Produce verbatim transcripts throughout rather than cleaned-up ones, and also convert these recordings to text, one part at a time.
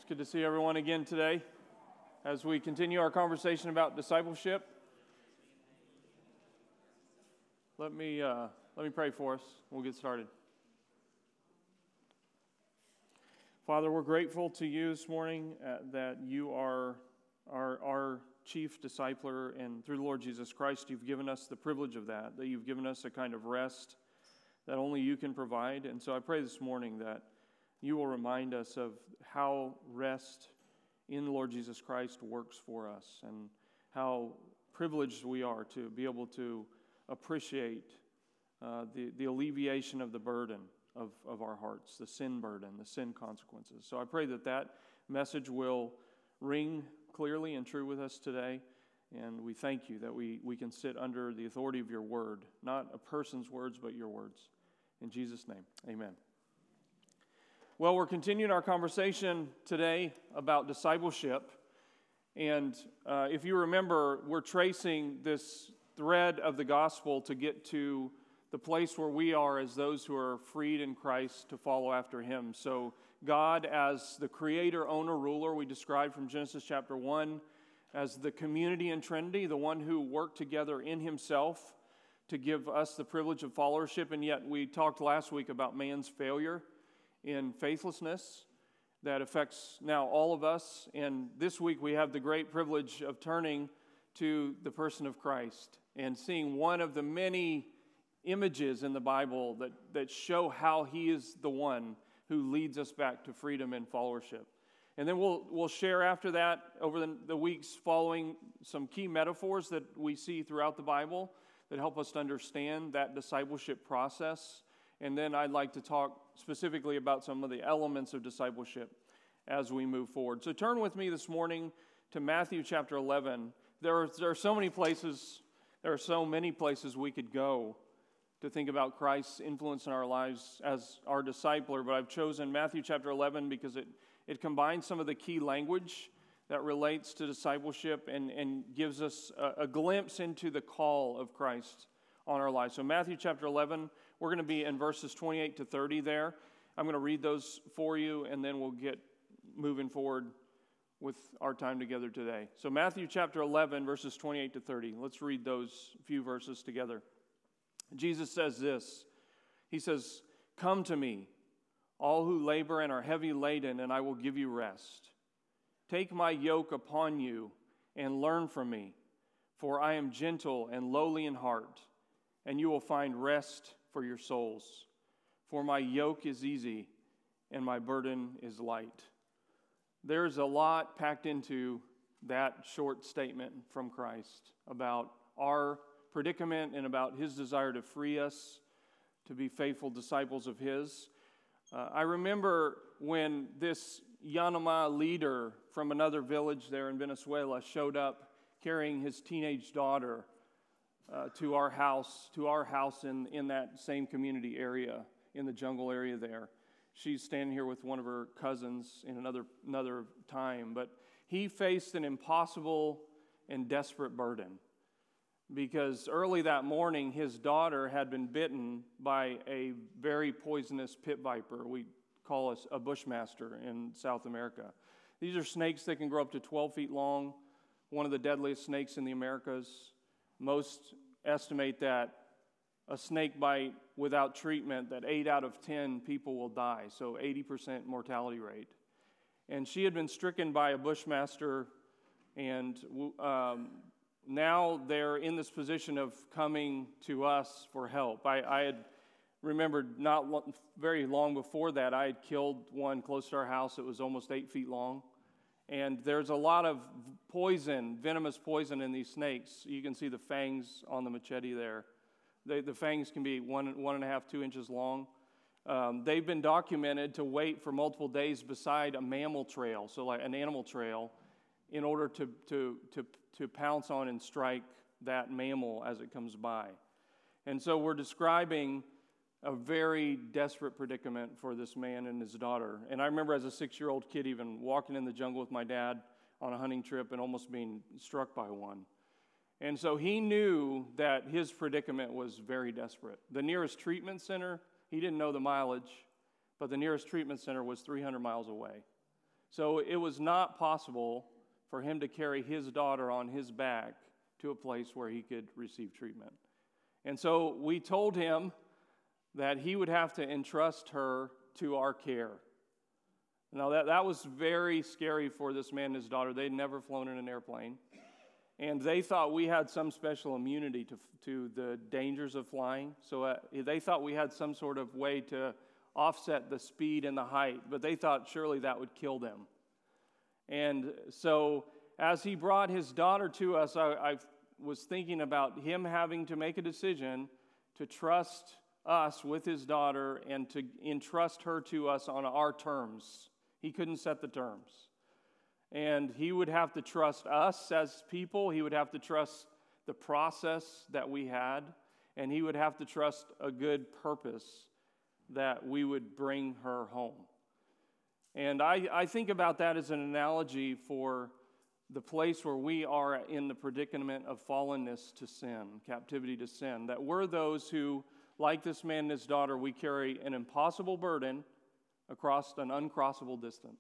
It's good to see everyone again today as we continue our conversation about discipleship. Let me uh, let me pray for us. We'll get started. Father, we're grateful to you this morning uh, that you are our, our chief discipler, and through the Lord Jesus Christ, you've given us the privilege of that, that you've given us a kind of rest that only you can provide. And so I pray this morning that you will remind us of how rest in the Lord Jesus Christ works for us and how privileged we are to be able to appreciate uh, the, the alleviation of the burden of, of our hearts, the sin burden, the sin consequences. So I pray that that message will ring clearly and true with us today, and we thank you that we, we can sit under the authority of your word, not a person's words, but your words. In Jesus' name, amen. Well, we're continuing our conversation today about discipleship, and uh, if you remember, we're tracing this thread of the gospel to get to the place where we are as those who are freed in Christ to follow after him. So God as the creator, owner, ruler, we described from Genesis chapter one, as the community in Trinity, the one who worked together in himself to give us the privilege of followership, and yet we talked last week about man's failure in faithlessness that affects now all of us. And this week we have the great privilege of turning to the person of Christ and seeing one of the many images in the Bible that, that show how he is the one who leads us back to freedom and followership. And then we'll we'll share after that, over the, the weeks following, some key metaphors that we see throughout the Bible that help us to understand that discipleship process. And then I'd like to talk specifically about some of the elements of discipleship as we move forward. So turn with me this morning to Matthew chapter eleven. There are, there are so many places, there are so many places we could go to think about Christ's influence in our lives as our discipler, but I've chosen Matthew chapter eleven because it, it combines some of the key language that relates to discipleship and, and gives us a, a glimpse into the call of Christ on our lives. So Matthew chapter eleven, we're going to be in verses twenty-eight to thirty there. I'm going to read those for you, and then we'll get moving forward with our time together today. So Matthew chapter eleven, verses twenty-eight to thirty. Let's read those few verses together. Jesus says this. He says, "Come to me, all who labor and are heavy laden, and I will give you rest. Take my yoke upon you and learn from me, for I am gentle and lowly in heart, and you will find rest for your souls. For my yoke is easy and my burden is light." There's a lot packed into that short statement from Christ about our predicament and about his desire to free us to be faithful disciples of his. Uh, I remember when this Yanama leader from another village there in Venezuela showed up carrying his teenage daughter Uh, to our house, to our house in, in that same community area, in the jungle area there. She's standing here with one of her cousins in another another time, but he faced an impossible and desperate burden because early that morning his daughter had been bitten by a very poisonous pit viper. We call us a bushmaster in South America. These are snakes that can grow up to twelve feet long, one of the deadliest snakes in the Americas. Most estimate that a snake bite without treatment, that eight out of ten people will die, so eighty percent mortality rate. And she had been stricken by a bushmaster, and um, now they're in this position of coming to us for help. I, I had remembered not lo- very long before that, I had killed one close to our house that was almost eight feet long. And there's a lot of poison, venomous poison in these snakes. You can see the fangs on the machete there. They, the fangs can be one, one and a half, two inches long. Um, they've been documented to wait for multiple days beside a mammal trail, so like an animal trail, in order to, to, to, to pounce on and strike that mammal as it comes by. And so we're describing a very desperate predicament for this man and his daughter. And I remember as a six-year-old kid even walking in the jungle with my dad on a hunting trip and almost being struck by one. And so he knew that his predicament was very desperate. The nearest treatment center, he didn't know the mileage, but the nearest treatment center was three hundred miles away. So it was not possible for him to carry his daughter on his back to a place where he could receive treatment. And so we told him that he would have to entrust her to our care. Now, that, that was very scary for this man and his daughter. They'd never flown in an airplane. And they thought we had some special immunity to, to the dangers of flying. So uh, they thought we had some sort of way to offset the speed and the height. But they thought surely that would kill them. And so as he brought his daughter to us, I, I was thinking about him having to make a decision to trust us with his daughter and to entrust her to us on our terms. He couldn't set the terms. And he would have to trust us as people. He would have to trust the process that we had. And he would have to trust a good purpose that we would bring her home. And I, I think about that as an analogy for the place where we are in the predicament of fallenness to sin, captivity to sin. That we're those who, like this man and his daughter, we carry an impossible burden across an uncrossable distance.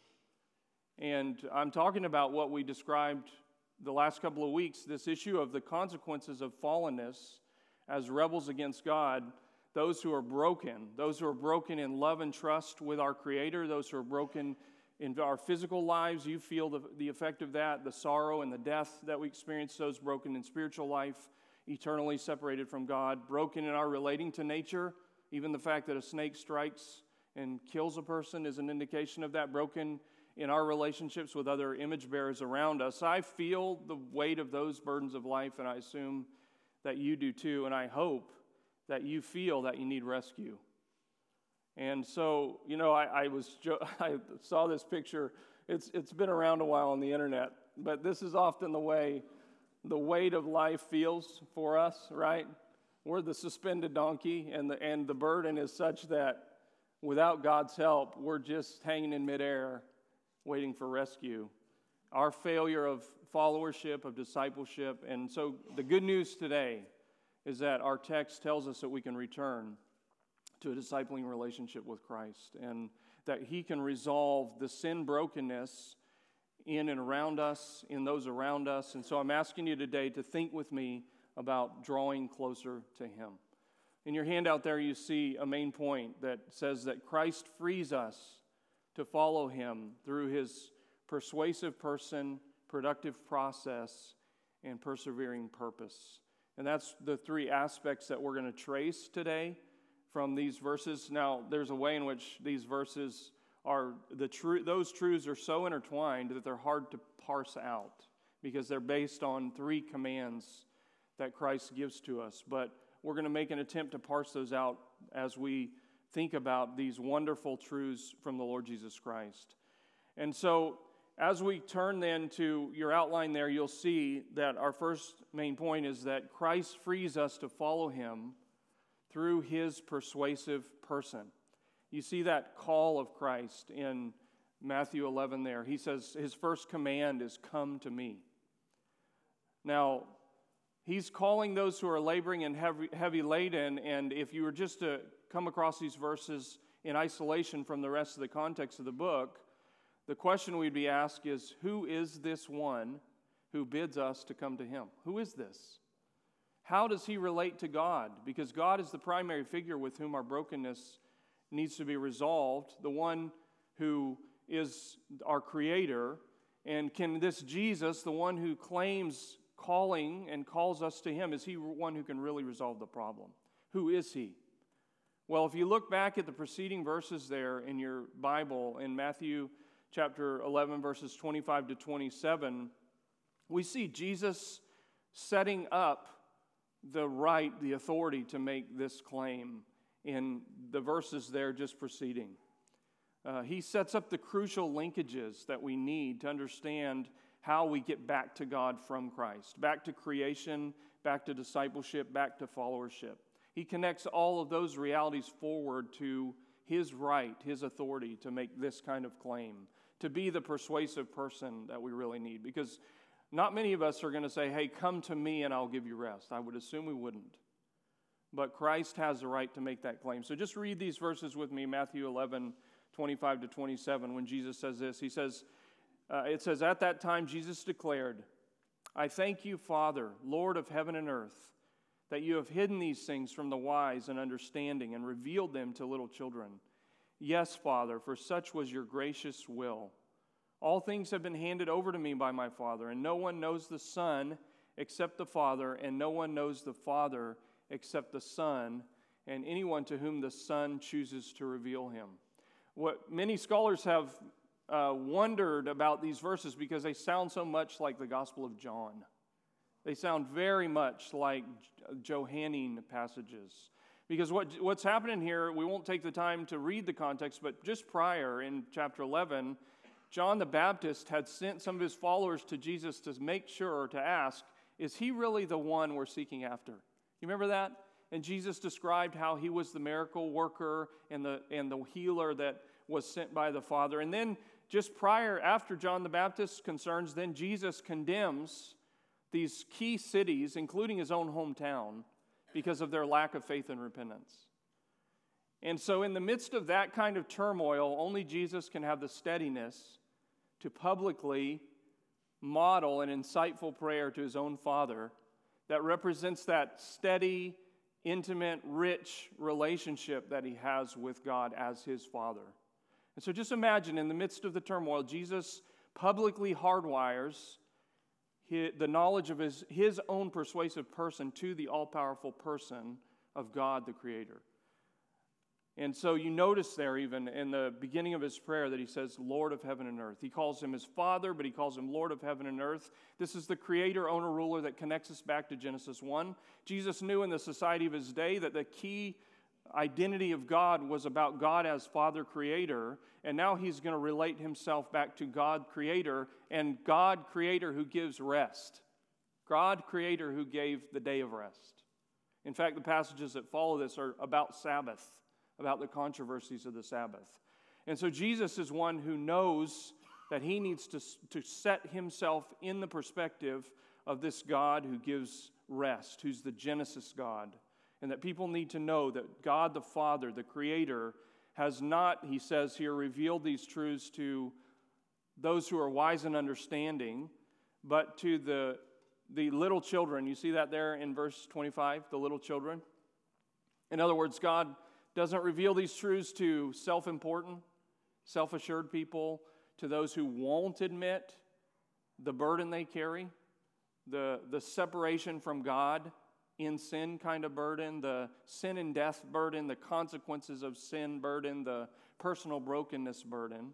And I'm talking about what we described the last couple of weeks, this issue of the consequences of fallenness as rebels against God, those who are broken, those who are broken in love and trust with our Creator, those who are broken in our physical lives. You feel the, the effect of that, the sorrow and the death that we experience, those broken in spiritual life, eternally separated from God, broken in our relating to nature. Even the fact that a snake strikes and kills a person is an indication of that, broken in our relationships with other image bearers around us. I feel the weight of those burdens of life, and I assume that you do too, and I hope that you feel that you need rescue. And so, you know, I, I was I saw this picture. It's it's been around a while on the internet, but this is often the way the weight of life feels for us, right? We're the suspended donkey, and the and the burden is such that without God's help, we're just hanging in midair, waiting for rescue. Our failure of followership, of discipleship. And so the good news today is that our text tells us that we can return to a discipling relationship with Christ, and that he can resolve the sin brokenness in and around us, in those around us. And so I'm asking you today to think with me about drawing closer to him. In your handout there you see a main point that says that Christ frees us to follow him through his persuasive person, productive process, and persevering purpose. And that's the three aspects that we're going to trace today from these verses. Now, there's a way in which these verses are, the tru- those truths are so intertwined that they're hard to parse out because they're based on three commands that Christ gives to us. But we're going to make an attempt to parse those out as we think about these wonderful truths from the Lord Jesus Christ. And so, as we turn then to your outline there, you'll see that our first main point is that Christ frees us to follow him through his persuasive person. You see that call of Christ in Matthew eleven there. He says his first command is, "Come to me." Now, he's calling those who are laboring and heavy, heavy laden, and if you were just to come across these verses in isolation from the rest of the context of the book, the question we'd be asked is, who is this one who bids us to come to him? Who is this? How does he relate to God? Because God is the primary figure with whom our brokenness needs to be resolved, the one who is our creator. And can this Jesus, the one who claims calling and calls us to him, is he one who can really resolve the problem? Who is he? Well, if you look back at the preceding verses there in your Bible, in Matthew chapter eleven, verses twenty-five to twenty-seven, we see Jesus setting up the right, the authority to make this claim in the verses there just preceding. Uh, he sets up the crucial linkages that we need to understand how we get back to God from Christ, back to creation, back to discipleship, back to followership. He connects all of those realities forward to his right, his authority to make this kind of claim, to be the persuasive person that we really need. Because not many of us are going to say, hey, come to me and I'll give you rest. I would assume we wouldn't. But Christ has the right to make that claim. So just read these verses with me, Matthew eleven, twenty-five to twenty-seven, when Jesus says this. He says, uh, it says, "At that time Jesus declared, 'I thank you, Father, Lord of heaven and earth, that you have hidden these things from the wise and understanding and revealed them to little children. Yes, Father, for such was your gracious will. All things have been handed over to me by my Father, and no one knows the Son except the Father, and no one knows the Father except the Son, and anyone to whom the Son chooses to reveal him.'" What many scholars have uh, wondered about these verses because they sound so much like the Gospel of John. They sound very much like Johannine passages. Because what, what's happening here, we won't take the time to read the context, but just prior in chapter eleven, John the Baptist had sent some of his followers to Jesus to make sure, to ask, is he really the one we're seeking after? You remember that? And Jesus described how he was the miracle worker and the, and the healer that was sent by the Father. And then just prior, after John the Baptist's concerns, then Jesus condemns these key cities, including his own hometown, because of their lack of faith and repentance. And so in the midst of that kind of turmoil, only Jesus can have the steadiness to publicly model an insightful prayer to his own Father that represents that steady, intimate, rich relationship that he has with God as his Father. And so just imagine, in the midst of the turmoil, Jesus publicly hardwires the knowledge of his, his own persuasive person to the all-powerful person of God, the Creator. And so you notice there even in the beginning of his prayer that he says, Lord of heaven and earth. He calls him his Father, but he calls him Lord of heaven and earth. This is the creator, owner, ruler that connects us back to Genesis one. Jesus knew in the society of his day that the key identity of God was about God as Father Creator, and now he's going to relate himself back to God Creator and God Creator who gives rest. God Creator who gave the day of rest. In fact, the passages that follow this are about Sabbath, about the controversies of the Sabbath. And so Jesus is one who knows that he needs to, to set himself in the perspective of this God who gives rest, who's the Genesis God. And that people need to know that God the Father, the Creator, has not, he says here, revealed these truths to those who are wise and understanding, but to the, the little children. You see that there in verse twenty-five, the little children? In other words, God doesn't reveal these truths to self-important, self-assured people, to those who won't admit the burden they carry, the, the separation from God in sin kind of burden, the sin and death burden, the consequences of sin burden, the personal brokenness burden.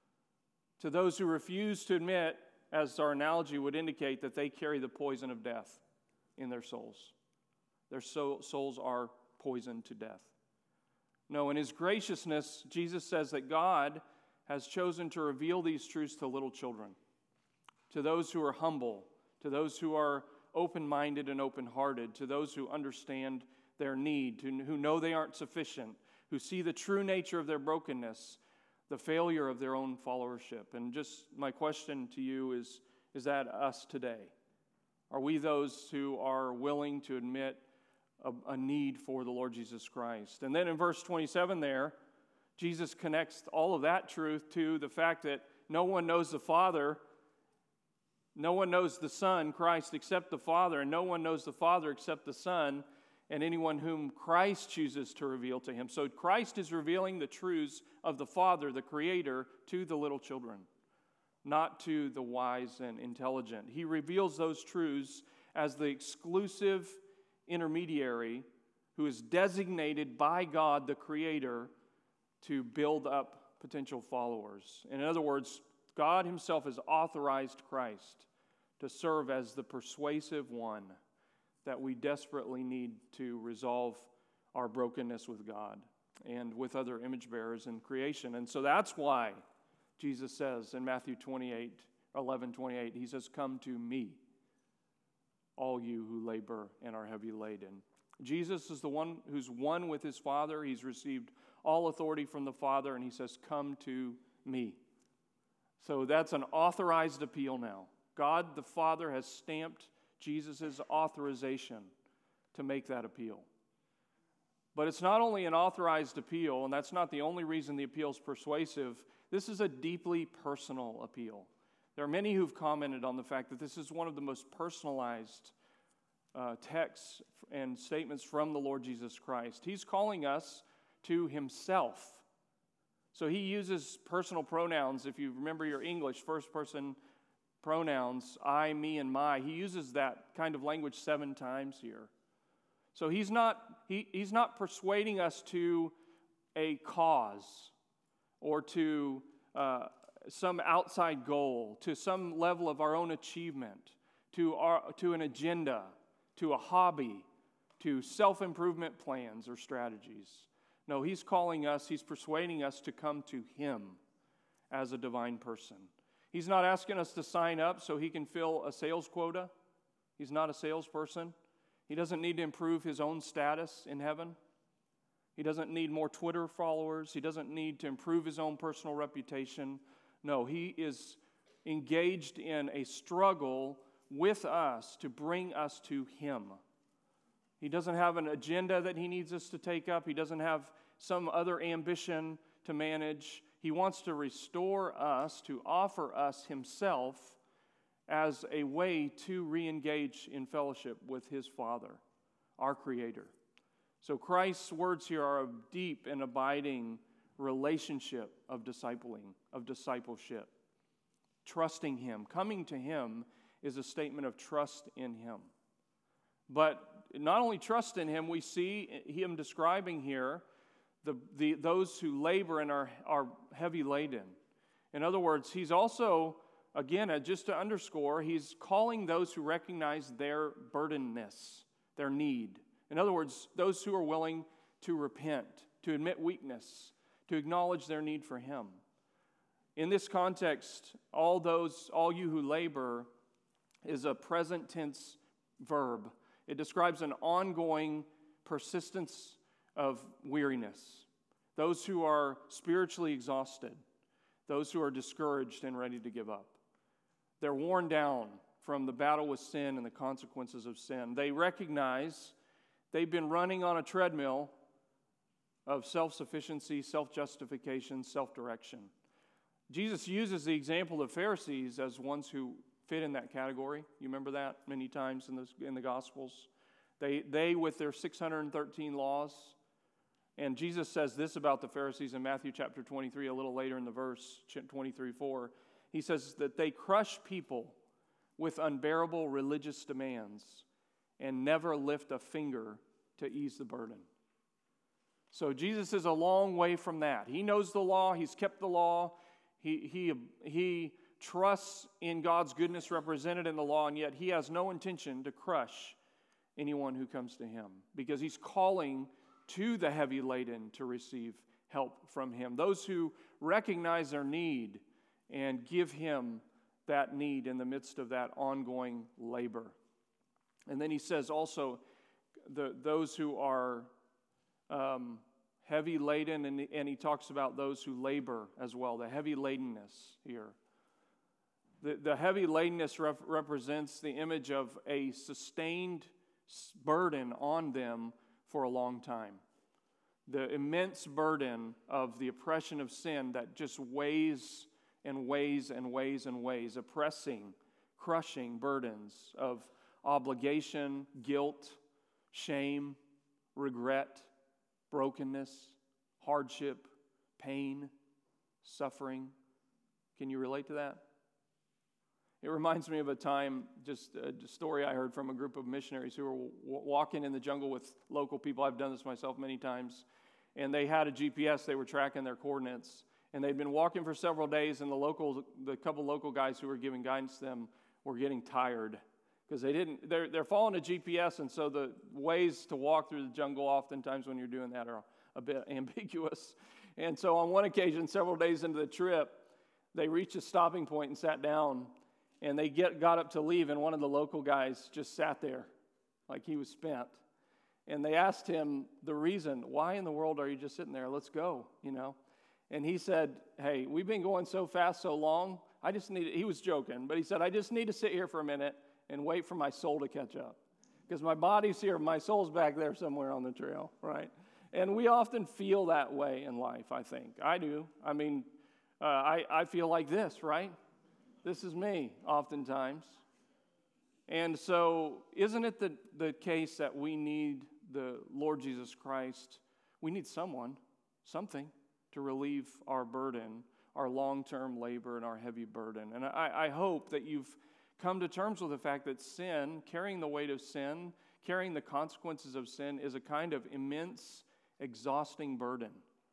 To those who refuse to admit, as our analogy would indicate, that they carry the poison of death in their souls. Their soul, souls are poisoned to death. No, in his graciousness, Jesus says that God has chosen to reveal these truths to little children, to those who are humble, to those who are open-minded and open-hearted, to those who understand their need, to, who know they aren't sufficient, who see the true nature of their brokenness, the failure of their own followership. And just my question to you is, is that us today? Are we those who are willing to admit a, a need for the Lord Jesus Christ? And then in verse twenty-seven there, Jesus connects all of that truth to the fact that no one knows the Father, no one knows the Son, Christ, except the Father, and no one knows the Father except the Son, and anyone whom Christ chooses to reveal to him. So Christ is revealing the truths of the Father, the Creator, to the little children, not to the wise and intelligent. He reveals those truths as the exclusive intermediary who is designated by God, the Creator, to build up potential followers. In other words, God himself has authorized Christ to serve as the persuasive one that we desperately need to resolve our brokenness with God and with other image bearers in creation. And so that's why Jesus says in Matthew twenty-eight, eleven, twenty-eight, he says, "Come to me, all you who labor and are heavy laden." Jesus is the one who's one with his Father. He's received all authority from the Father, and he says, "Come to me." So that's an authorized appeal now. God the Father has stamped Jesus' authorization to make that appeal. But it's not only an authorized appeal, and that's not the only reason the appeal is persuasive. This is a deeply personal appeal. There are many who've commented on the fact that this is one of the most personalized uh, texts and statements from the Lord Jesus Christ. He's calling us to himself. So he uses personal pronouns. If you remember your English, first person pronouns, I, me, and my. He uses that kind of language seven times here. So he's not, he, he's not persuading us to a cause or to uh, some outside goal, to some level of our own achievement, to, our, to an agenda, to a hobby, to self-improvement plans or strategies. No, he's calling us, he's persuading us to come to him as a divine person. He's not asking us to sign up so he can fill a sales quota. He's not a salesperson. He doesn't need to improve his own status in heaven. He doesn't need more Twitter followers. He doesn't need to improve his own personal reputation. No, he is engaged in a struggle with us to bring us to him. He doesn't have an agenda that he needs us to take up. He doesn't have some other ambition to manage. He wants to restore us, to offer us himself as a way to re-engage in fellowship with his Father, our Creator. So Christ's words here are a deep and abiding relationship of discipling, of discipleship. Trusting him, coming to him is a statement of trust in him. But not only trust in him, we see him describing here the, the those who labor and are, are heavy laden. In other words, he's also, again, uh, just to underscore, he's calling those who recognize their burdenness, their need. In other words, those who are willing to repent, to admit weakness, to acknowledge their need for him. In this context, all those, all you who labor is a present tense verb. It describes an ongoing persistence of weariness. Those who are spiritually exhausted, those who are discouraged and ready to give up. They're worn down from the battle with sin and the consequences of sin. They recognize they've been running on a treadmill of self-sufficiency, self-justification, self-direction. Jesus uses the example of Pharisees as ones who fit in that category. You remember that many times in the, in the Gospels. They, they, with their six hundred thirteen laws, and Jesus says this about the Pharisees in Matthew chapter twenty-three, a little later in the verse, twenty-three four. He says that they crush people with unbearable religious demands and never lift a finger to ease the burden. So Jesus is a long way from that. He knows the law. He's kept the law. He, he, he trusts in God's goodness represented in the law, and yet he has no intention to crush anyone who comes to him because he's calling to the heavy laden to receive help from him. Those who recognize their need and give him that need in the midst of that ongoing labor. And then he says also the, those who are um, heavy laden, and, and he talks about those who labor as well, the heavy ladenness here. The, the heavy ladenness rep- represents the image of a sustained burden on them for a long time. The immense burden of the oppression of sin that just weighs and weighs and weighs and weighs, oppressing, crushing burdens of obligation, guilt, shame, regret, brokenness, hardship, pain, suffering. Can you relate to that? It reminds me of a time, just a story I heard from a group of missionaries who were w- walking in the jungle with local people. I've done this myself many times. And they had a G P S. They were tracking their coordinates. And they'd been walking for several days, and the local, the couple local guys who were giving guidance to them were getting tired because they didn't, they're, they're following a G P S, and so the ways to walk through the jungle oftentimes when you're doing that are a bit ambiguous. And so on one occasion, several days into the trip, they reached a stopping point and sat down. And they get got up to leave, and one of the local guys just sat there like he was spent. And they asked him the reason, why in the world are you just sitting there? Let's go, you know. And he said, hey, we've been going so fast so long, I just need, he was joking, but he said, I just need to sit here for a minute and wait for my soul to catch up. Because my body's here, my soul's back there somewhere on the trail, right? And we often feel that way in life, I think. I do. I mean, uh, I, I feel like this, right? This is me, oftentimes. And so, isn't it the, the case that we need the Lord Jesus Christ? We need someone, something, to relieve our burden, our long-term labor, and our heavy burden. And I, I hope that you've come to terms with the fact that sin, carrying the weight of sin, carrying the consequences of sin, is a kind of immense, exhausting burden.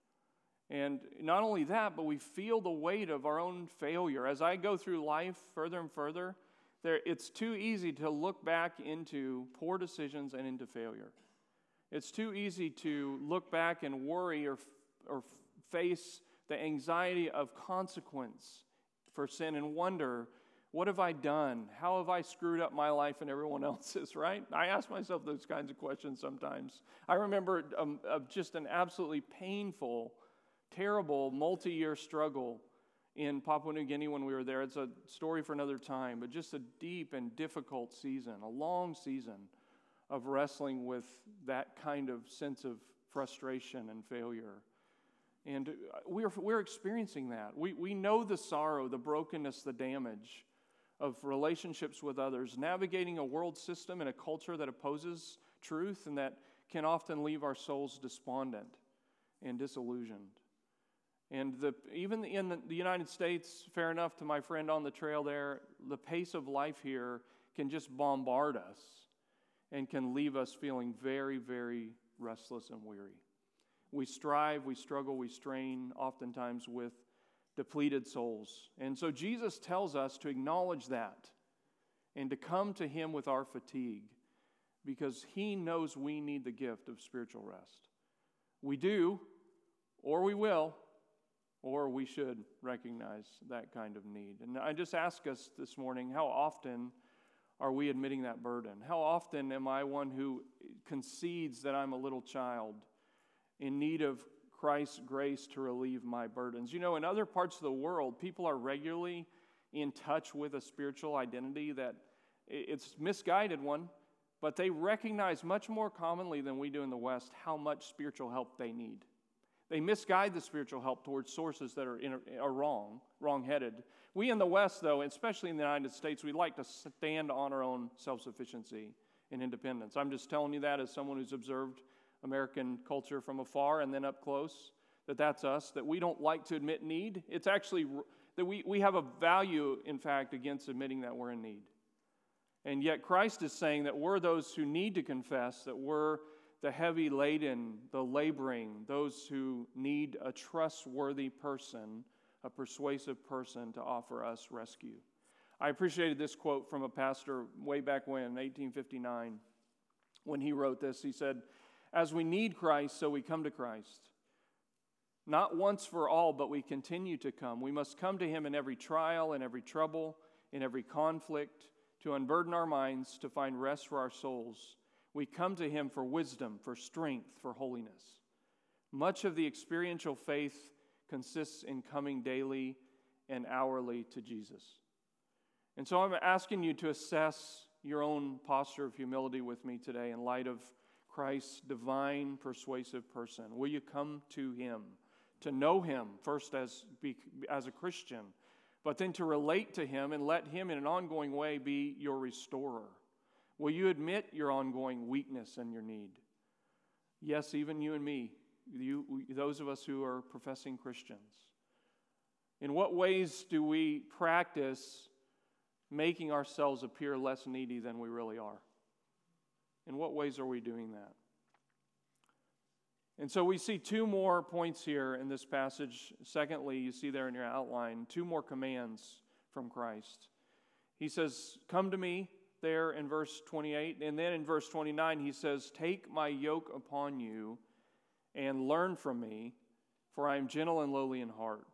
And not only that, but we feel the weight of our own failure. As I go through life further and further, there, it's too easy to look back into poor decisions and into failure. It's too easy to look back and worry or, or face the anxiety of consequence for sin and wonder, what have I done? How have I screwed up my life and everyone else's, right? I ask myself those kinds of questions sometimes. I remember um, of just an absolutely painful, terrible, multi-year struggle in Papua New Guinea when we were there. It's a story for another time, but just a deep and difficult season, a long season of wrestling with that kind of sense of frustration and failure. And we're, we're experiencing that. We, we know the sorrow, the brokenness, the damage of relationships with others, navigating a world system and a culture that opposes truth and that can often leave our souls despondent and disillusioned. And the, even in the, the United States, fair enough to my friend on the trail there, the pace of life here can just bombard us and can leave us feeling very, very restless and weary. We strive, we struggle, we strain, oftentimes with depleted souls. And so Jesus tells us to acknowledge that and to come to Him with our fatigue because He knows we need the gift of spiritual rest. We do, or we will, or we should recognize that kind of need. And I just ask us this morning, how often are we admitting that burden? How often am I one who concedes that I'm a little child in need of Christ's grace to relieve my burdens? You know, in other parts of the world, people are regularly in touch with a spiritual identity that it's a misguided one, but they recognize much more commonly than we do in the West how much spiritual help they need. They misguide the spiritual help towards sources that are, in, are wrong, wrong-headed. We in the West, though, especially in the United States, we like to stand on our own self-sufficiency and independence. I'm just telling you that as someone who's observed American culture from afar and then up close, that that's us, that we don't like to admit need. It's actually that we, we have a value, in fact, against admitting that we're in need. And yet Christ is saying that we're those who need to confess, that we're the heavy laden, the laboring, those who need a trustworthy person, a persuasive person to offer us rescue. I appreciated this quote from a pastor way back when, in eighteen fifty-nine, when he wrote this. He said, "As we need Christ, so we come to Christ. Not once for all, but we continue to come. We must come to Him in every trial, in every trouble, in every conflict, to unburden our minds, to find rest for our souls. We come to Him for wisdom, for strength, for holiness. Much of the experiential faith consists in coming daily and hourly to Jesus." And so I'm asking you to assess your own posture of humility with me today in light of Christ's divine, persuasive person. Will you come to Him, to know Him first as, be, as a Christian, but then to relate to Him and let Him in an ongoing way be your restorer? Will you admit your ongoing weakness and your need? Yes, even you and me, you, those of us who are professing Christians. In what ways do we practice making ourselves appear less needy than we really are? In what ways are we doing that? And so we see two more points here in this passage. Secondly, you see there in your outline, two more commands from Christ. He says, "Come to me," there in verse twenty-eight. And then in verse twenty-nine, he says, "Take my yoke upon you and learn from me, for I am gentle and lowly in heart."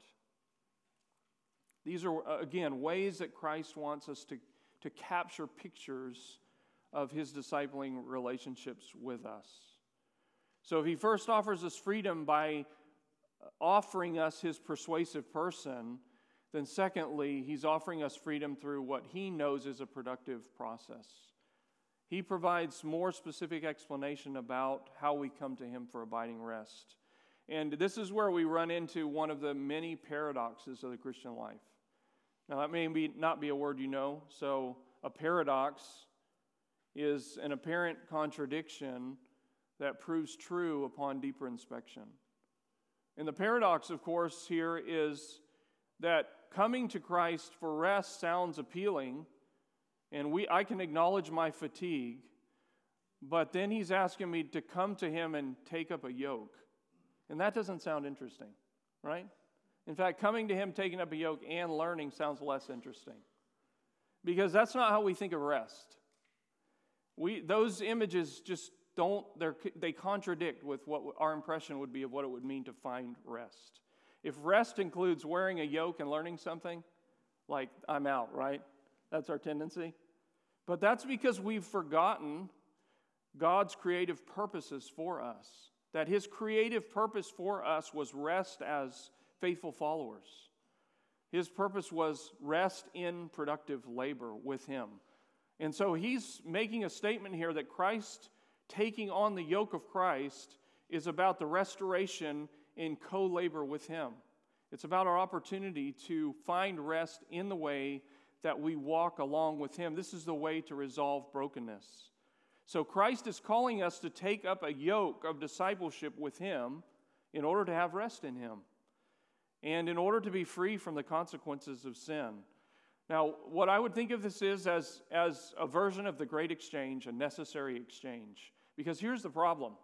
These are, again, ways that Christ wants us to, to capture pictures of His discipling relationships with us. So He first offers us freedom by offering us His persuasive person, then secondly, He's offering us freedom through what He knows is a productive process. he provides more specific explanation about how we come to him for abiding rest. And this is where we run into one of the many paradoxes of the Christian life. Now, that may be, not be a word you know. So a paradox is an apparent contradiction that proves true upon deeper inspection. And the paradox, of course, here is that coming to Christ for rest sounds appealing, and we I can acknowledge my fatigue, but then he's asking me to come to him and take up a yoke. And that doesn't sound interesting, right? In fact, coming to him, taking up a yoke, and learning sounds less interesting. Because that's not how we think of rest. We those images just don't, they're, they contradict with what our impression would be of what it would mean to find rest. If rest includes wearing a yoke and learning something, like, I'm out, right? That's our tendency. But that's because we've forgotten God's creative purposes for us. That his creative purpose for us was rest as faithful followers. His purpose was rest in productive labor with him. And so he's making a statement here that Christ, taking on the yoke of Christ, is about the restoration in co-labor with him. It's about our opportunity to find rest in the way that we walk along with him. This is the way to resolve brokenness. So Christ is calling us to take up a yoke of discipleship with him in order to have rest in him and in order to be free from the consequences of sin. Now, what I would think of this is as, as a version of the great exchange, a necessary exchange. Because here's the problem.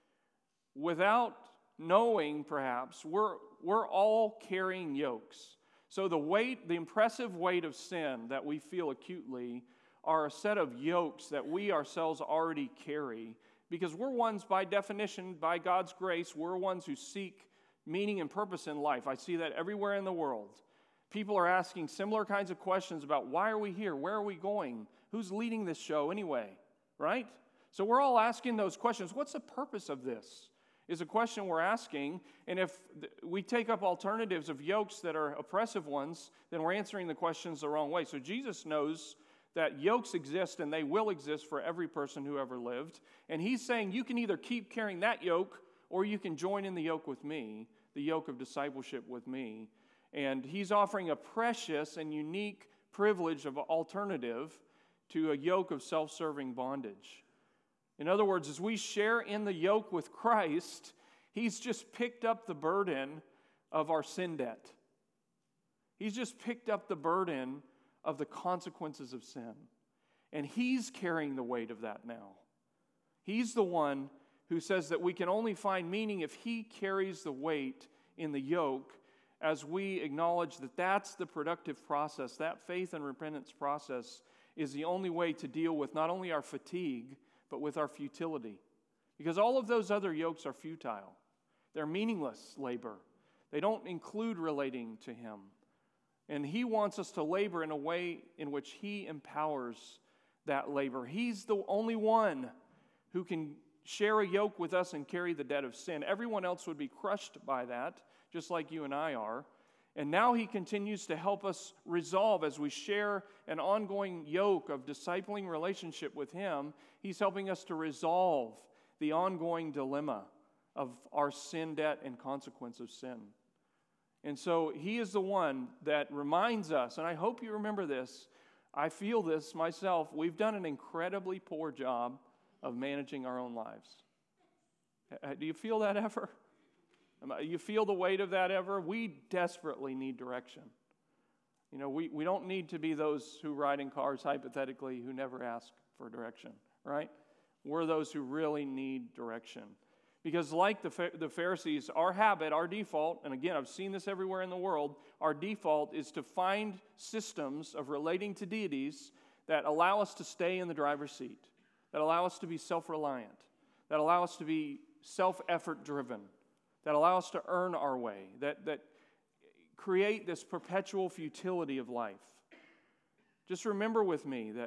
Without knowing, perhaps, we're, we're all carrying yokes. So the weight, the impressive weight of sin that we feel acutely are a set of yokes that we ourselves already carry, because we're ones, by definition, by God's grace, we're ones who seek meaning and purpose in life. I see that everywhere in the world. People are asking similar kinds of questions about why are we here? Where are we going? Who's leading this show anyway? Right? So we're all asking those questions. What's the purpose of this? Is a question we're asking. And if we take up alternatives of yokes that are oppressive ones, then we're answering the questions the wrong way. So Jesus knows that yokes exist and they will exist for every person who ever lived. And he's saying you can either keep carrying that yoke or you can join in the yoke with me, the yoke of discipleship with me. And he's offering a precious and unique privilege of alternative to a yoke of self-serving bondage. In other words, as we share in the yoke with Christ, he's just picked up the burden of our sin debt. He's just picked up the burden of the consequences of sin. And he's carrying the weight of that now. He's the one who says that we can only find meaning if he carries the weight in the yoke, as we acknowledge that that's the productive process. That faith and repentance process is the only way to deal with not only our fatigue, but with our futility. Because all of those other yokes are futile. They're meaningless labor. They don't include relating to him. And he wants us to labor in a way in which he empowers that labor. He's the only one who can share a yoke with us and carry the debt of sin. Everyone else would be crushed by that, just like you and I are. And now he continues to help us resolve as we share an ongoing yoke of discipling relationship with him. He's helping us to resolve the ongoing dilemma of our sin debt and consequence of sin. And so he is the one that reminds us, and I hope you remember this, I feel this myself, we've done an incredibly poor job of managing our own lives. Do you feel that ever? You feel the weight of that ever? We desperately need direction. You know, we, we don't need to be those who ride in cars, hypothetically, who never ask for direction, right? We're those who really need direction. Because like the, the Pharisees, our habit, our default, and again, I've seen this everywhere in the world, our default is to find systems of relating to deities that allow us to stay in the driver's seat, that allow us to be self-reliant, that allow us to be self-effort driven, that allow us to earn our way, that, that create this perpetual futility of life. Just remember with me that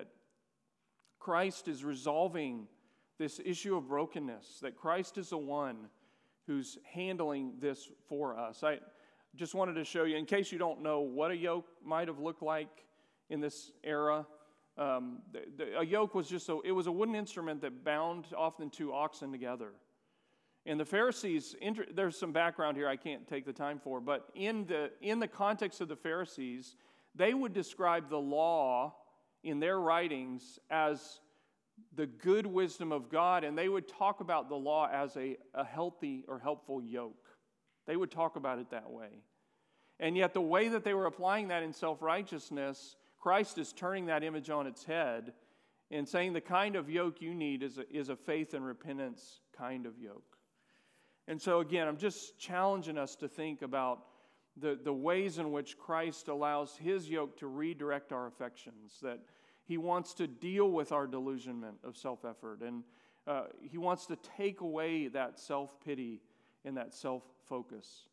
Christ is resolving this issue of brokenness, that Christ is the one who's handling this for us. I just wanted to show you, in case you don't know what a yoke might have looked like in this era, Um, the, the, a yoke was just a, it was a wooden instrument that bound often two oxen together. And the Pharisees, there's some background here I can't take the time for, but in the in the context of the Pharisees, they would describe the law in their writings as the good wisdom of God, and they would talk about the law as a, a healthy or helpful yoke. They would talk about it that way. And yet the way that they were applying that in self-righteousness, Christ is turning that image on its head and saying the kind of yoke you need is a, is a faith and repentance kind of yoke. And so again, I'm just challenging us to think about the, the ways in which Christ allows his yoke to redirect our affections, that he wants to deal with our delusionment of self-effort, and uh, he wants to take away that self-pity and that self-focus.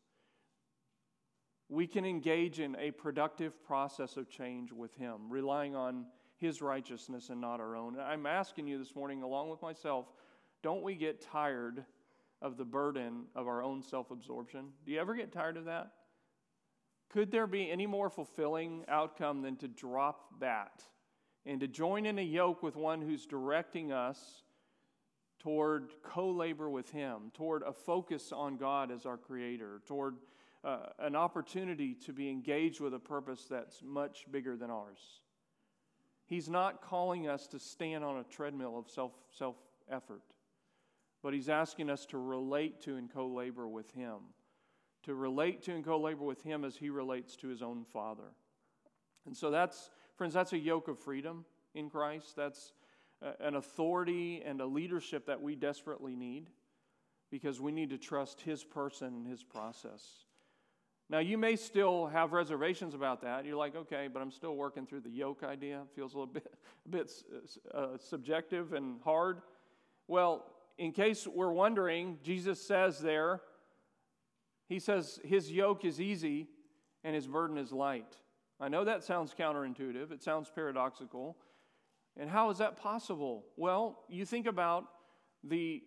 We can engage in a productive process of change with him, relying on his righteousness and not our own. And I'm asking you this morning, along with myself, don't we get tired of the burden of our own self-absorption? Do you ever get tired of that? Could there be any more fulfilling outcome than to drop that and to join in a yoke with one who's directing us toward co-labor with him, toward a focus on God as our creator, toward uh, an opportunity to be engaged with a purpose that's much bigger than ours? He's not calling us to stand on a treadmill of self, self-effort, but he's asking us to relate to and co-labor with him, to relate to and co-labor with him as he relates to his own Father. And so that's, friends, that's a yoke of freedom in Christ. That's an authority and a leadership that we desperately need, because we need to trust his person and his process. Now, you may still have reservations about that. You're like, okay, but I'm still working through the yoke idea. It feels a little bit, a bit uh, subjective and hard. Well, in case we're wondering, Jesus says there, he says his yoke is easy and his burden is light. I know that sounds counterintuitive. It sounds paradoxical. And how is that possible? Well, you think about the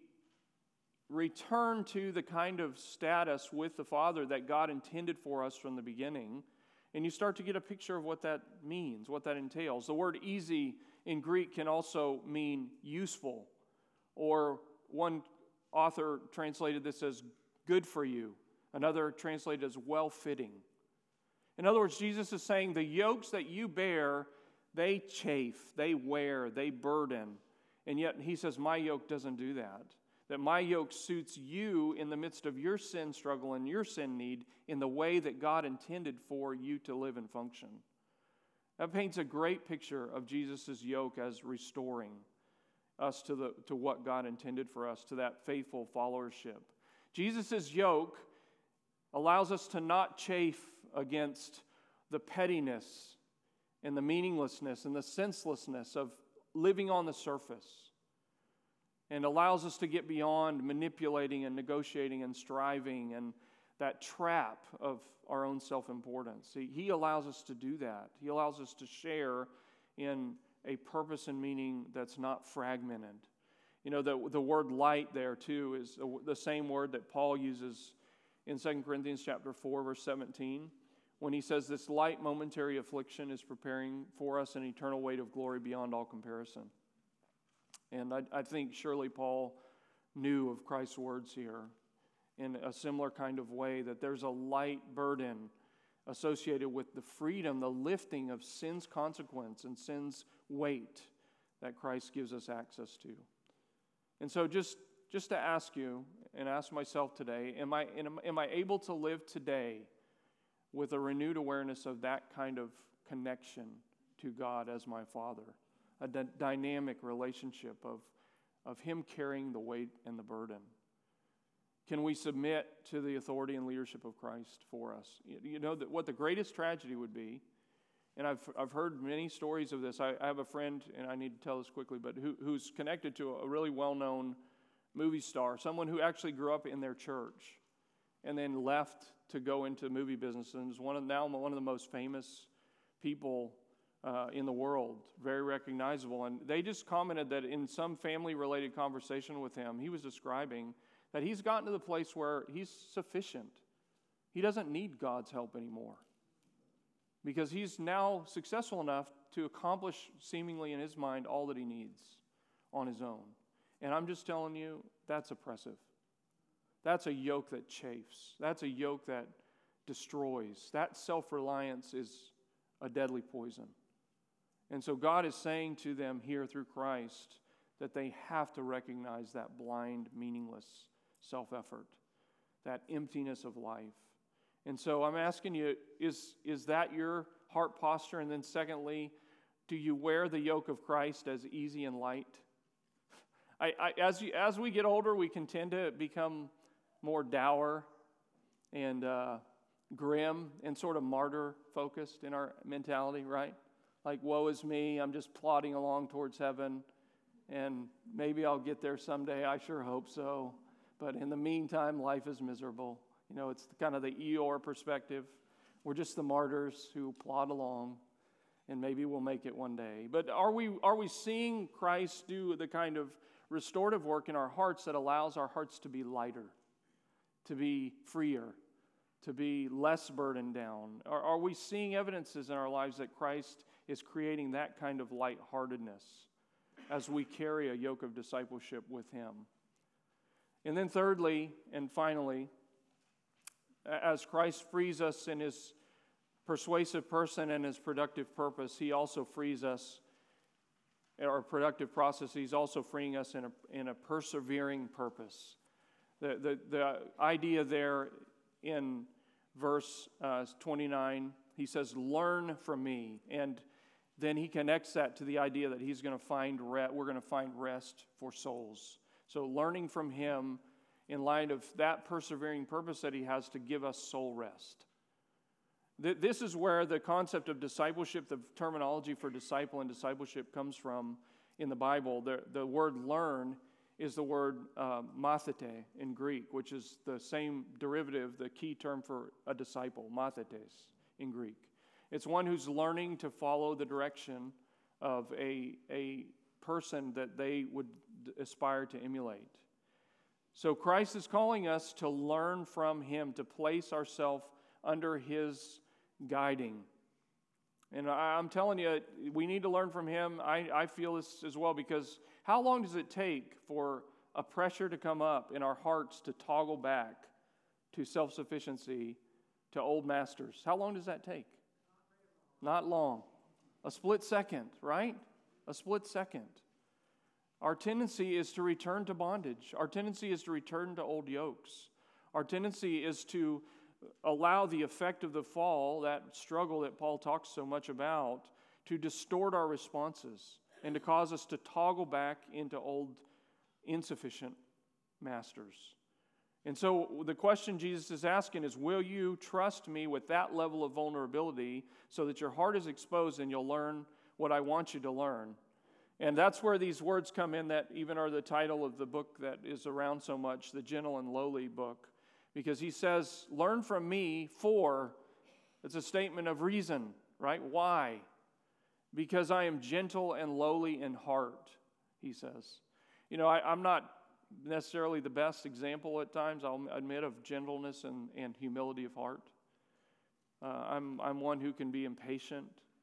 return to the kind of status with the Father that God intended for us from the beginning, and you start to get a picture of what that means, what that entails. The word easy in Greek can also mean useful, or one author translated this as good for you. Another translated as well-fitting. In other words, Jesus is saying the yokes that you bear, they chafe, they wear, they burden. And yet he says, my yoke doesn't do that. That my yoke suits you in the midst of your sin struggle and your sin need in the way that God intended for you to live and function. That paints a great picture of Jesus' yoke as restoring us to the to what God intended for us, to that faithful followership. Jesus' yoke allows us to not chafe against the pettiness and the meaninglessness and the senselessness of living on the surface, and allows us to get beyond manipulating and negotiating and striving and that trap of our own self-importance. He, he allows us to do that. He allows us to share in a purpose and meaning that's not fragmented. You know, the, the word light there too is the same word that Paul uses in Second Corinthians chapter four, verse seventeen, when he says this light momentary affliction is preparing for us an eternal weight of glory beyond all comparison. And I, I think surely Paul knew of Christ's words here in a similar kind of way, that there's a light burden associated with the freedom, the lifting of sin's consequence and sin's weight that Christ gives us access to. And so just, just to ask you and ask myself today, am I, am, am I able to live today with a renewed awareness of that kind of connection to God as my Father? A d- dynamic relationship of, of him carrying the weight and the burden. Can we submit to the authority and leadership of Christ for us? You know that what the greatest tragedy would be, and I've I've heard many stories of this. I, I have a friend, and I need to tell this quickly, but who, who's connected to a really well-known movie star, someone who actually grew up in their church, and then left to go into the movie business, and is one of now one of the most famous people uh, in the world, very recognizable. And they just commented that in some family-related conversation with him, he was describing that he's gotten to the place where he's sufficient. He doesn't need God's help anymore. because he's now successful enough to accomplish seemingly in his mind all that he needs on his own. And I'm just telling you, that's oppressive. That's a yoke that chafes. That's a yoke that destroys. That self-reliance is a deadly poison. And so God is saying to them here through Christ that they have to recognize that blind, meaningless self-effort, that emptiness of life. And so I'm asking you, is, is that your heart posture? And then secondly, do you wear the yoke of Christ as easy and light? I, I, as, you, as we get older, we can tend to become more dour and uh, grim and sort of martyr-focused in our mentality, right? Like, woe is me, I'm just plodding along towards heaven, and maybe I'll get there someday, I sure hope so. But in the meantime, life is miserable. You know, it's kind of the Eeyore perspective. We're just the martyrs who plod along, and maybe we'll make it one day. But are we are we seeing Christ do the kind of restorative work in our hearts that allows our hearts to be lighter, to be freer, to be less burdened down? Are, are we seeing evidences in our lives that Christ is creating that kind of lightheartedness as we carry a yoke of discipleship with him? And then thirdly and finally, as Christ frees us in his persuasive person and his productive purpose, he also frees us in our productive process. He's also freeing us in a, in a persevering purpose. The, the, the idea there in verse uh, twenty-nine, he says, learn from me. And then he connects that to the idea that he's going to find re- we're going to find rest for souls. So learning from him in light of that persevering purpose that he has to give us soul rest. Th- this is where the concept of discipleship, the terminology for disciple and discipleship comes from in the Bible. The, the word learn is the word uh, mathete in Greek, which is the same derivative, the key term for a disciple, mathetes in Greek. It's one who's learning to follow the direction of a, a person that they would aspire to emulate. So Christ is calling us to learn from him, to place ourselves under his guiding. And I'm telling you, we need to learn from him. I, I feel this as well, because how long does it take for a pressure to come up in our hearts to toggle back to self-sufficiency, to old masters? How long does that take? Not long. A split second, right? A split second. Our tendency is to return to bondage. Our tendency is to return to old yokes. Our tendency is to allow the effect of the fall, that struggle that Paul talks so much about, to distort our responses and to cause us to toggle back into old, insufficient masters. And so the question Jesus is asking is, will you trust me with that level of vulnerability so that your heart is exposed and you'll learn what I want you to learn? And that's where these words come in that even are the title of the book that is around so much, the Gentle and Lowly book. Because he says, learn from me for, it's a statement of reason, right? Why? Because I am gentle and lowly in heart, he says. You know, I, I'm not necessarily the best example at times, I'll admit, of gentleness and, and humility of heart. Uh, I'm, I'm one who can be impatient.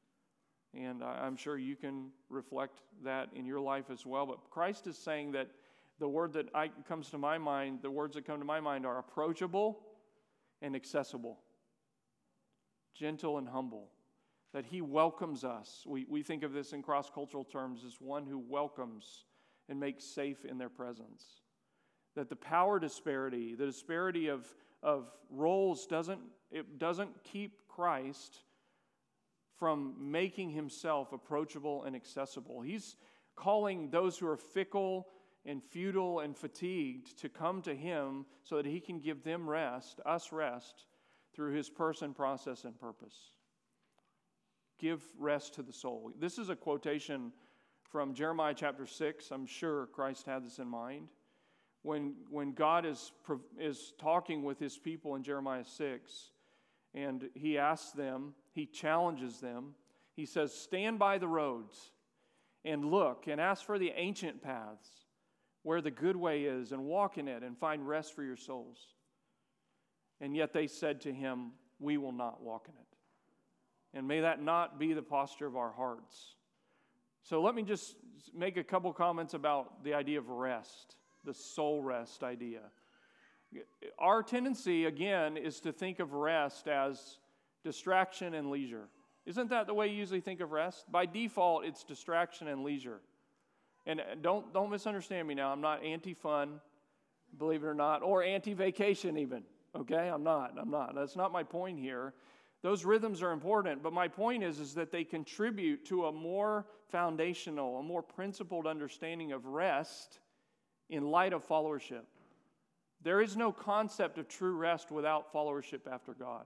And I'm sure you can reflect that in your life as well. But Christ is saying that the word that I, comes to my mind, the words that come to my mind are approachable and accessible, gentle and humble, that he welcomes us. We, we think of this in cross-cultural terms as one who welcomes and makes safe in their presence. That the power disparity, the disparity of, of roles doesn't, it doesn't keep Christ from making himself approachable and accessible. He's calling those who are fickle and futile and fatigued to come to him so that he can give them rest, us rest, through his person, process, and purpose. Give rest to the soul. This is a quotation from Jeremiah chapter six. I'm sure Christ had this in mind. When, when God is, is talking with his people in Jeremiah six, and he asks them, he challenges them. He says, stand by the roads and look and ask for the ancient paths where the good way is, and walk in it and find rest for your souls. And yet they said to him, we will not walk in it. And may that not be the posture of our hearts. So let me just make a couple comments about the idea of rest, the soul rest idea. Our tendency, again, is to think of rest as distraction and leisure. Isn't that the way you usually think of rest? By default, it's distraction and leisure. And don't, don't misunderstand me now. I'm not anti-fun, believe it or not, or anti-vacation even. Okay? I'm not. I'm not. That's not my point here. Those rhythms are important, but my point is, is that they contribute to a more foundational, a more principled understanding of rest in light of followership. There is no concept of true rest without followership after God.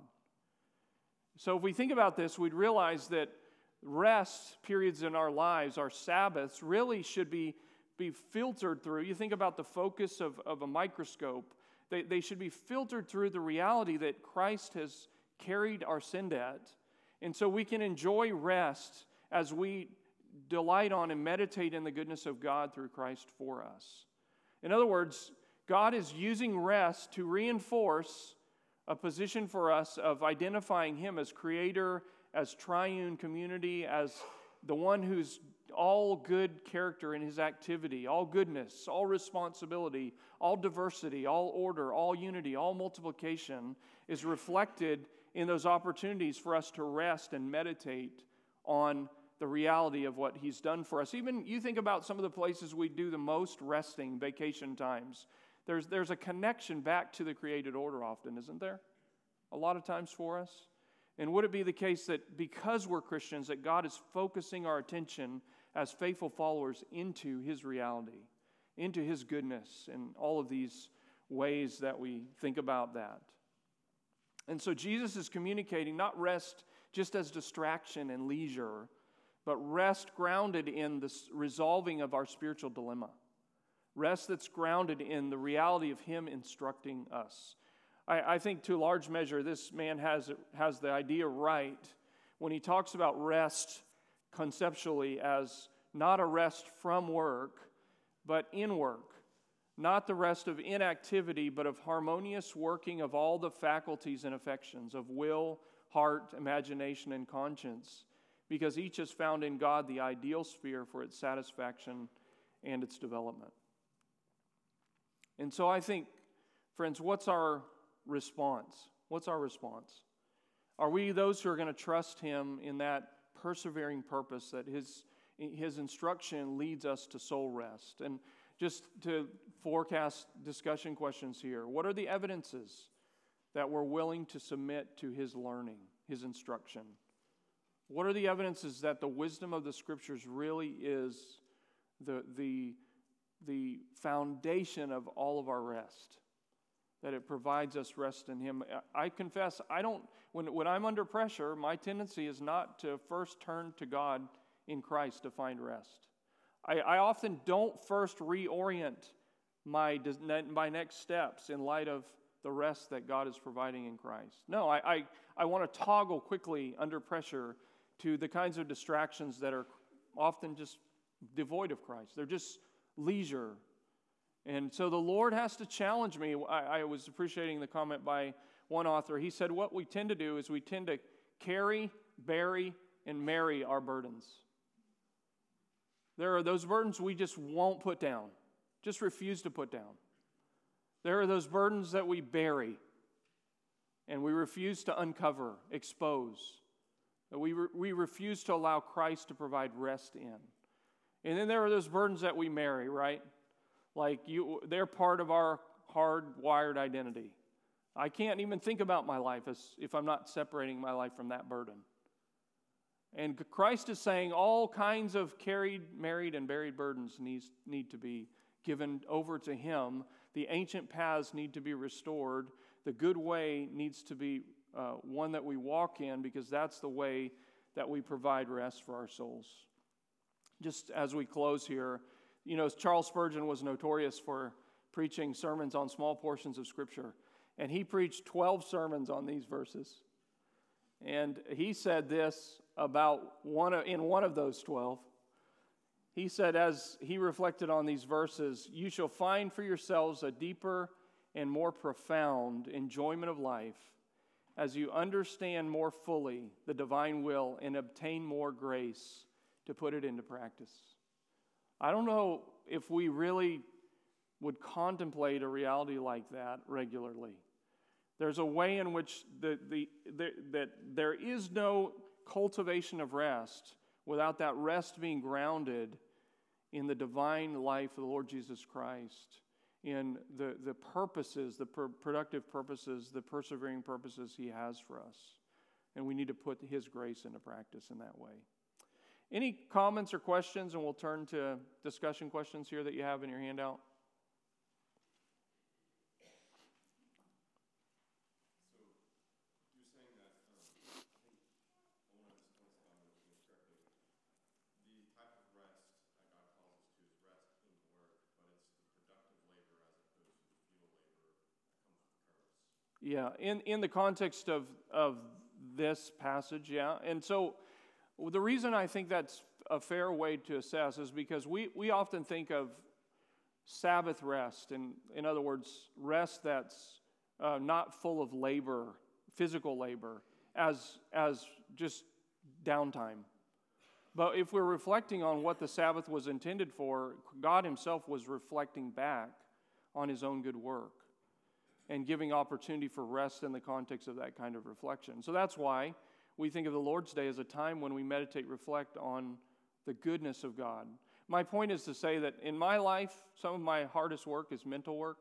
So if we think about this, we'd realize that rest periods in our lives, our Sabbaths, really should be, be filtered through. You think about the focus of, of a microscope. They, they should be filtered through the reality that Christ has carried our sin debt. And so we can enjoy rest as we delight on and meditate in the goodness of God through Christ for us. In other words, God is using rest to reinforce a position for us of identifying Him as creator, as triune community, as the one who's all good character in His activity, all goodness, all responsibility, all diversity, all order, all unity, all multiplication is reflected in those opportunities for us to rest and meditate on the reality of what He's done for us. Even you think about some of the places we do the most resting, vacation times. There's, there's a connection back to the created order often, isn't there? A lot of times for us. And would it be the case that because we're Christians, that God is focusing our attention as faithful followers into His reality, into His goodness, and all of these ways that we think about that? And so Jesus is communicating not rest just as distraction and leisure, but rest grounded in the resolving of our spiritual dilemma. Rest that's grounded in the reality of Him instructing us. I, I think to a large measure, this man has, has the idea right when he talks about rest conceptually as not a rest from work, but in work. Not the rest of inactivity, but of harmonious working of all the faculties and affections of will, heart, imagination, and conscience, because each has found in God the ideal sphere for its satisfaction and its development. And so I think, friends, what's our response? What's our response? Are we those who are going to trust Him in that persevering purpose that His, His instruction leads us to soul rest? And just to forecast discussion questions here, what are the evidences that we're willing to submit to His learning, His instruction? What are the evidences that the wisdom of the Scriptures really is the, the, the foundation of all of our rest? That it provides us rest in Him. I confess, I don't, when, when I'm under pressure, my tendency is not to first turn to God in Christ to find rest. I, I often don't first reorient my, my next steps in light of the rest that God is providing in Christ. No, I, I, I want to toggle quickly under pressure to the kinds of distractions that are often just devoid of Christ. They're just leisure. And so the Lord has to challenge me. I, I was appreciating the comment by one author. He said, what we tend to do is we tend to carry, bury, and marry our burdens. There are those burdens we just won't put down, just refuse to put down. There are those burdens that we bury and we refuse to uncover, expose, that we, re- we refuse to allow Christ to provide rest in. And then there are those burdens that we marry, right? Like you, they're part of our hardwired identity. I can't even think about my life as if I'm not separating my life from that burden. And Christ is saying all kinds of carried, married, and buried burdens needs, need to be given over to Him. The ancient paths need to be restored. The good way needs to be uh, one that we walk in, because that's the way that we provide rest for our souls. Just as we close here, you know, Charles Spurgeon was notorious for preaching sermons on small portions of Scripture. And he preached twelve sermons on these verses. And he said this about one of, in one of those twelve. He said, as he reflected on these verses, "You shall find for yourselves a deeper and more profound enjoyment of life as you understand more fully the divine will and obtain more grace to put it into practice. I don't know if we really would contemplate a reality like that regularly. There's a way in which the, the, the, that there is no cultivation of rest without that rest being grounded in the divine life of the Lord Jesus Christ, in the, the purposes, the per- productive purposes, the persevering purposes He has for us. And we need to put His grace into practice in that way. Any comments or questions, and we'll turn to discussion questions here that you have in your handout. Yeah, in, in the context of, of this passage, yeah. And so the reason I think that's a fair way to assess is because we, we often think of Sabbath rest, and in other words, rest that's uh, not full of labor, physical labor, as, as just downtime. But if we're reflecting on what the Sabbath was intended for, God Himself was reflecting back on His own good work and giving opportunity for rest in the context of that kind of reflection. So that's why we think of the Lord's Day as a time when we meditate, reflect on the goodness of God. My point is to say that in my life, some of my hardest work is mental work,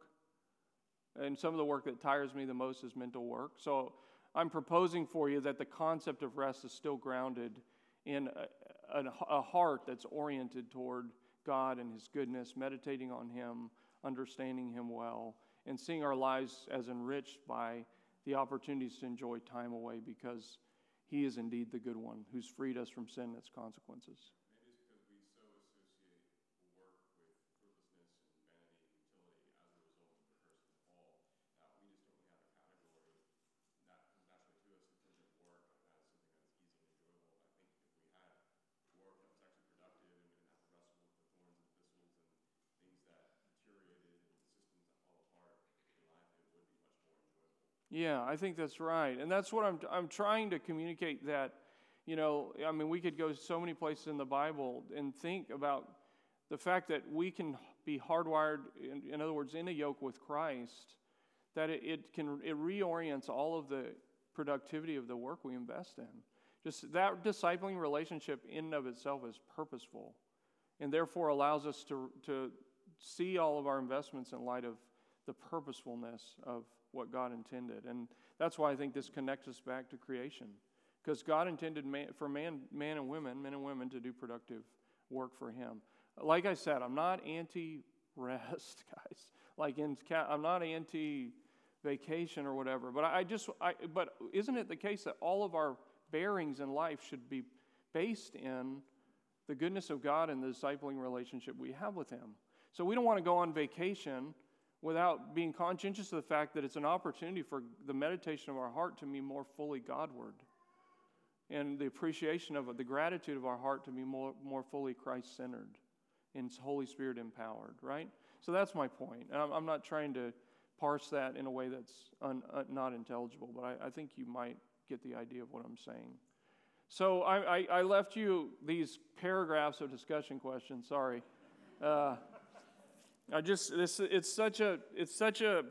and some of the work that tires me the most is mental work. So I'm proposing for you that the concept of rest is still grounded in a, a, a heart that's oriented toward God and His goodness, meditating on Him, understanding Him well, and seeing our lives as enriched by the opportunities to enjoy time away because He is indeed the good one who's freed us from sin and its consequences. Maybe it's because we so associate work with fruitlessness and vanity and utility as a result of the curse and the fall that we just don't really have a category that comes naturally to us in terms of work as something that's easy and enjoyable. I think if we had work that was actually productive and we didn't have to wrestle with the thorns and thistles and things that deteriorated and systems that fall apart in life, it would be much more enjoyable. Yeah, I think that's right. And that's what I'm I'm trying to communicate that, you know, I mean, we could go so many places in the Bible and think about the fact that we can be hardwired, in, in other words, in a yoke with Christ, that it, it can, it reorients all of the productivity of the work we invest in. Just that discipling relationship in and of itself is purposeful and therefore allows us to, to see all of our investments in light of the purposefulness of what God intended. And that's why I think this connects us back to creation. Because God intended man, for man, man and women, men and women, to do productive work for Him. Like I said, I'm not anti-rest, guys. Like in, I'm not anti-vacation or whatever. But I just, I, but isn't it the case that all of our bearings in life should be based in the goodness of God and the discipling relationship we have with Him? So we don't want to go on vacation without being conscientious of the fact that it's an opportunity for the meditation of our heart to be more fully Godward, and the appreciation of it, the gratitude of our heart to be more, more fully Christ-centered and Holy Spirit empowered, right? So that's my point. And I'm, I'm not trying to parse that in a way that's un, uh, not intelligible, but I, I think you might get the idea of what I'm saying. So I, I, I left you these paragraphs of discussion questions. Sorry. Uh, I just this it's such a it's such a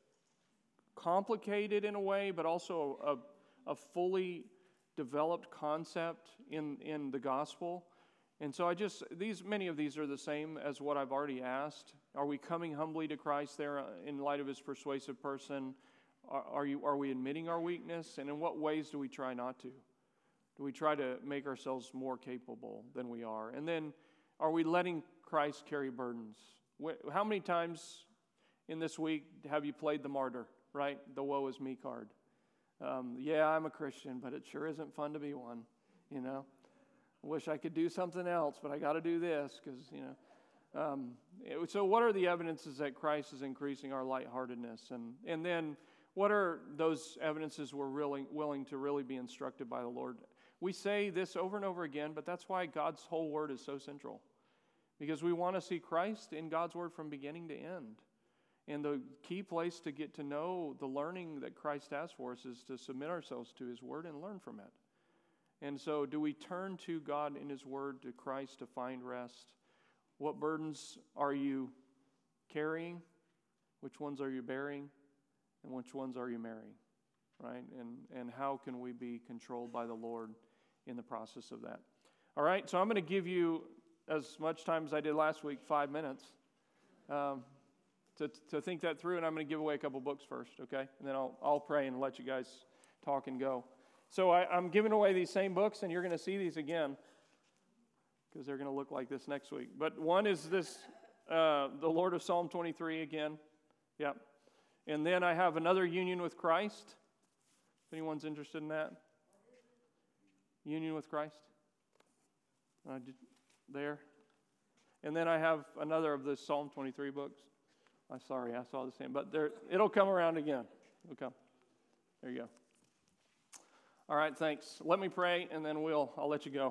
complicated in a way, but also a, a fully developed concept in, in the gospel. And so I just these many of these are the same as what I've already asked. Are we coming humbly to Christ there in light of His persuasive person? Are, are you are we admitting our weakness? And in what ways do we try not to? Do we try to make ourselves more capable than we are? And then are we letting Christ carry burdens? How many times in this week have you played the martyr, right? The woe is me card. Um, yeah, I'm a Christian, but it sure isn't fun to be one, you know. I wish I could do something else, but I got to do this because, you know. Um, it, so what are the evidences that Christ is increasing our lightheartedness? And, and then what are those evidences we're really willing to really be instructed by the Lord? We say this over and over again, but that's why God's whole word is so central. Because we want to see Christ in God's word from beginning to end. And the key place to get to know the learning that Christ has for us is to submit ourselves to His Word and learn from it. And so do we turn to God in His Word, to Christ, to find rest? What burdens are you carrying? Which ones are you bearing? And which ones are you marrying? Right? And, and how can we be controlled by the Lord in the process of that? All right, so I'm going to give you as much time as I did last week, five minutes, um, to, to think that through, and I'm going to give away a couple books first, okay? And then I'll, I'll pray and let you guys talk and go. So I, I'm giving away these same books, and you're going to see these again because they're going to look like this next week. But one is this, uh, The Lord of Psalm twenty-three again. Yep. And then I have another Union with Christ. If anyone's interested in that. Union with Christ. Uh, did, there. And then I have another of the Psalm twenty-three books. I'm sorry, I saw the same. But there, it'll come around again. It'll come. There you go. All right, thanks. Let me pray, and then we'll, I'll let you go.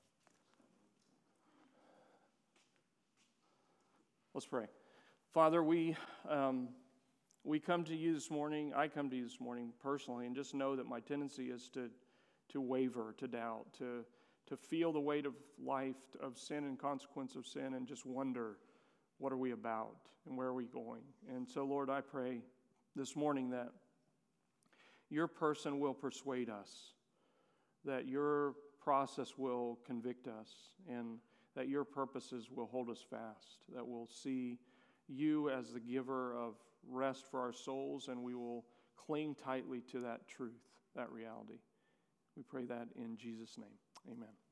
Let's pray. Father, we um, we come to you this morning. I come to you this morning personally, and just know that my tendency is to to waver, to doubt, to to feel the weight of life, of sin and consequence of sin, and just wonder, what are we about, and where are we going? And so, Lord, I pray this morning that your person will persuade us, that your process will convict us, and that your purposes will hold us fast, that we'll see you as the giver of rest for our souls, and we will cling tightly to that truth, that reality. We pray that in Jesus' name. Amen.